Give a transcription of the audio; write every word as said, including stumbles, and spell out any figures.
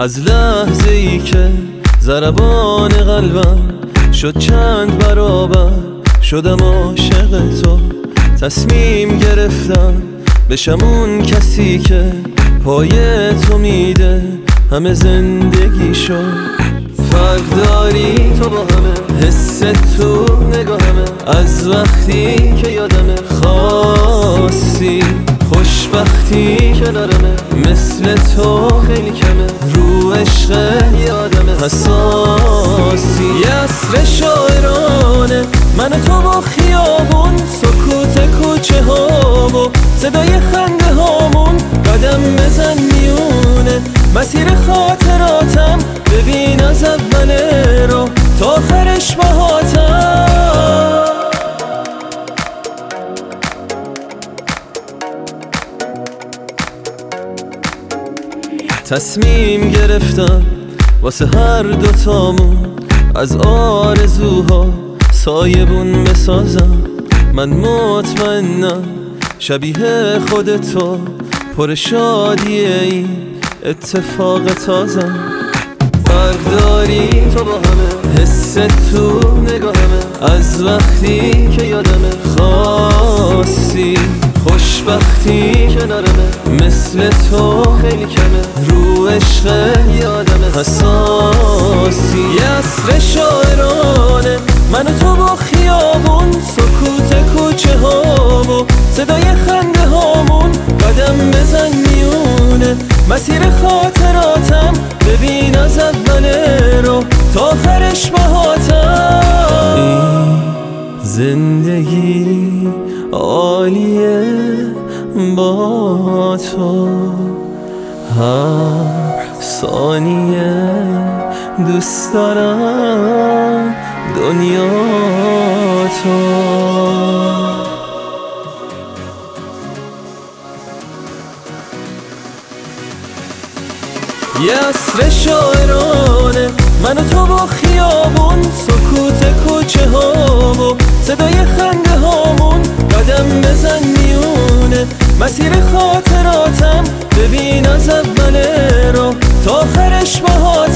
از لحظه ای که ضربان قلبم شد چند برابر، شدم عاشق تو. تصمیم گرفتم بشم اون کسی که پای تو میده همه زندگی شد. فرق داری تو با همه، حس تو نگاهمه، از وقتی که یادمه خواستی خوشبختی کنارمه. مثل تو خیلی کمه، رو عشق یادمه حساسی. یه عصر شاعرانه من تو با خیابون، سکوت کوچه ها و صدای خنده هامون. قدم بزن میونه مسیر خاطراتم، ببین از اول رو تا آخرش باهاتم. تصمیم گرفتم واسه هر دوتامون از آرزوها سایبون بسازم. من مطمئنم شبیه خودتو پر شادیه این اتفاق تازم. فرق داری تو با همه، حس تو نگاهمه، از وقتی که یادمه خواستی خوشبختی کنارمه. مثل تو خیلی کمه، رو عشق یادمه حساسی. یه عصر شاعرانه من تو با خیابون، سکوت کوچه ها و صدای خنده هامون. قدم بزن میونه مسیر خاطراتم، ببین از اول رو تا آخرش باهاتم. این زندگی عالیه با تو، هر ثانیه دوست دارم دنیا تو. یه عصر شاعرانه من تو با خیابون، سکوت کوچه ها و صدای خنده هامون. قدم بزن میونه مسیر خاطراتم، ببین از اول رو تا آخرش باهاتم.